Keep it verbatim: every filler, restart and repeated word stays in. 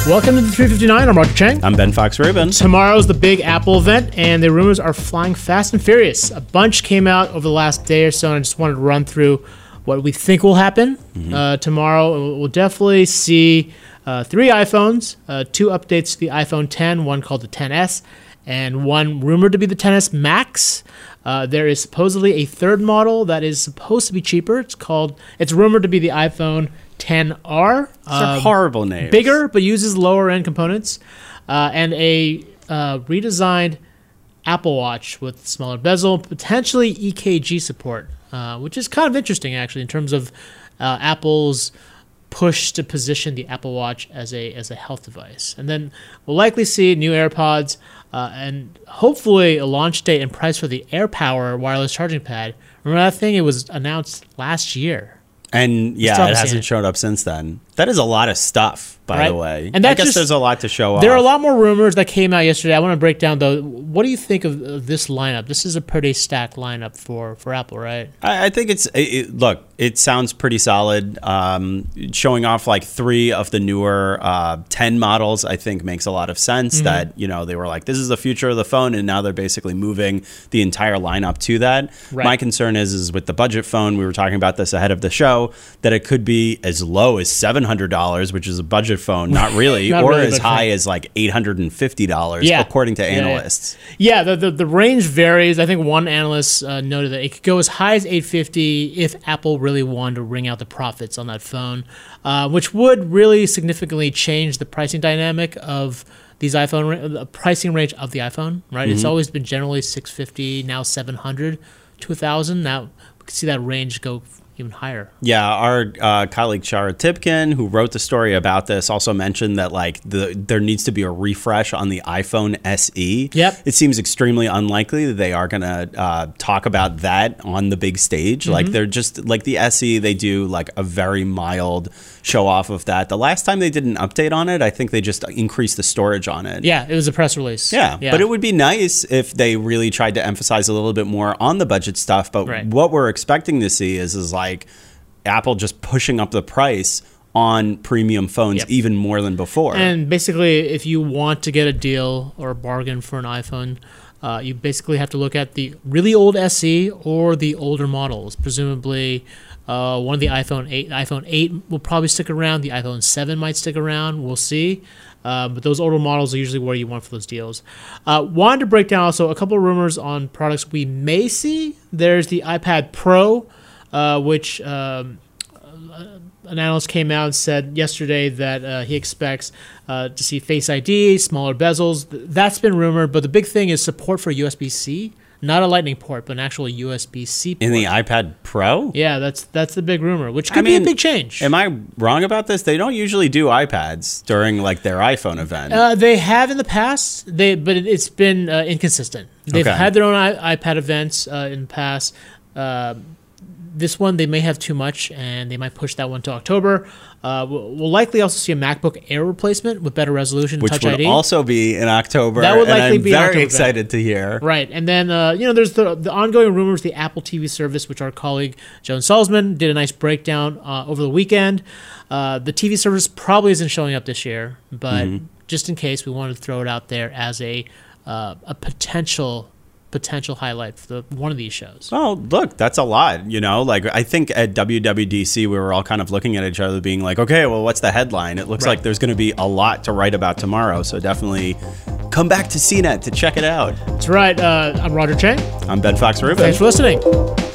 Welcome to the three fifty-nine. I'm Roger Chang. I'm Ben Fox Rubin. Tomorrow's the big Apple event, and the rumors are flying fast and furious. A bunch came out over the last day or so, and I just wanted to run through what we think will happen mm-hmm. uh, tomorrow. We'll definitely see uh, three iPhones, uh, two updates to the iPhone ten, one called the ten S, and one rumored to be the ten S Max. Uh, there is supposedly a third model that is supposed to be cheaper. It's called. It's rumored to be the iPhone ten R. These are horrible names. Bigger, but uses lower end components, uh, and a uh, redesigned Apple Watch with smaller bezel, potentially E K G support, uh, which is kind of interesting actually in terms of uh, Apple's push to position the Apple Watch as a as a health device. And then we'll likely see new AirPods uh, and hopefully a launch date and price for the AirPower wireless charging pad. Remember that thing? It was announced last year. And yeah, it hasn't showed up since then. That is a lot of stuff, by right? the way. And I guess just, there's a lot to show off. There are a lot more rumors that came out yesterday. I want to break down, though. What do you think of, of this lineup? This is a pretty stacked lineup for, for Apple, right? I, I think it's, it, look, it sounds pretty solid. Um, showing off like three of the newer uh, ten models, I think makes a lot of sense mm-hmm. that, you know, they were like, this is the future of the phone, and now they're basically moving the entire lineup to that. Right. My concern is, is with the budget phone, we were talking about this ahead of the show, that it could be as low as seven hundred dollars, which is a budget phone, not really, not or really as high phone. as like eight hundred fifty dollars, yeah. according to analysts. Yeah, yeah the, the the range varies. I think one analyst uh, noted that it could go as high as eight hundred fifty dollars if Apple really wanted to wring out the profits on that phone, uh, which would really significantly change the pricing dynamic of these iPhone, the pricing range of the iPhone, right? Mm-hmm. It's always been generally six hundred fifty dollars, now seven hundred dollars to one thousand dollars. Now we can see that range go even higher. Yeah, our uh, colleague Shara Tipkin, who wrote the story about this, also mentioned that like the there needs to be a refresh on the iPhone S E. Yep. It seems extremely unlikely that they are going to uh, talk about that on the big stage. Mm-hmm. Like they're just like the S E, they do like a very mild show off of that. The last time they did an update on it, I think they just increased the storage on it. Yeah, it was a press release. Yeah, yeah. But it would be nice if they really tried to emphasize a little bit more on the budget stuff. But right. what we're expecting to see is is like like Apple just pushing up the price on premium phones yep. even more than before. And basically, if you want to get a deal or a bargain for an iPhone, uh, you basically have to look at the really old S E or the older models. Presumably, uh, one of the iPhone eight, iPhone eight will probably stick around. The iPhone seven might stick around. We'll see. Uh, but those older models are usually where you want for those deals. Uh, wanted to break down also a couple of rumors on products we may see. There's the iPad Pro, Uh, which um, an analyst came out and said yesterday that uh, he expects uh, to see Face I D, smaller bezels. That's been rumored, but the big thing is support for U S B C, not a Lightning port, but an actual U S B C port. In the iPad Pro? Yeah, that's that's the big rumor, which could I mean, be a big change. Am I wrong about this? They don't usually do iPads during like their iPhone event. Uh, they have in the past, they but it, it's been uh, inconsistent. They've okay. had their own I- iPad events uh, in the past. Uh, This one, they may have too much, and they might push that one to October. Uh, we'll, we'll likely also see a MacBook Air replacement with better resolution, which Touch would I D. also be in October. That would likely and I'm be very October excited to hear. Right, and then uh, you know, there's the the ongoing rumors, the Apple T V service, which our colleague Joan Salzman did a nice breakdown uh, over the weekend. Uh, the T V service probably isn't showing up this year, but mm-hmm. just in case, we wanted to throw it out there as a uh, a potential. potential highlight for the, one of these shows. Well, look, that's a lot, you know? Like, I think at W W D C, we were all kind of looking at each other being like, okay, well, what's the headline? It looks right. like there's going to be a lot to write about tomorrow, so definitely come back to C net to check it out. That's right. Uh, I'm Roger Chang. I'm Ben Fox Rubin. Thanks for listening.